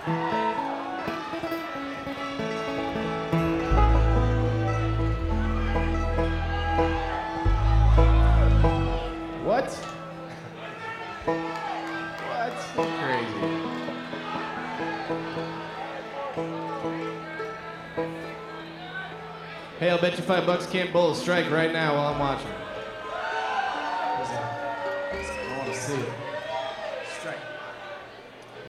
What? What? Crazy. Hey, I'll bet you $5 can't bowl a strike right now while I'm watching.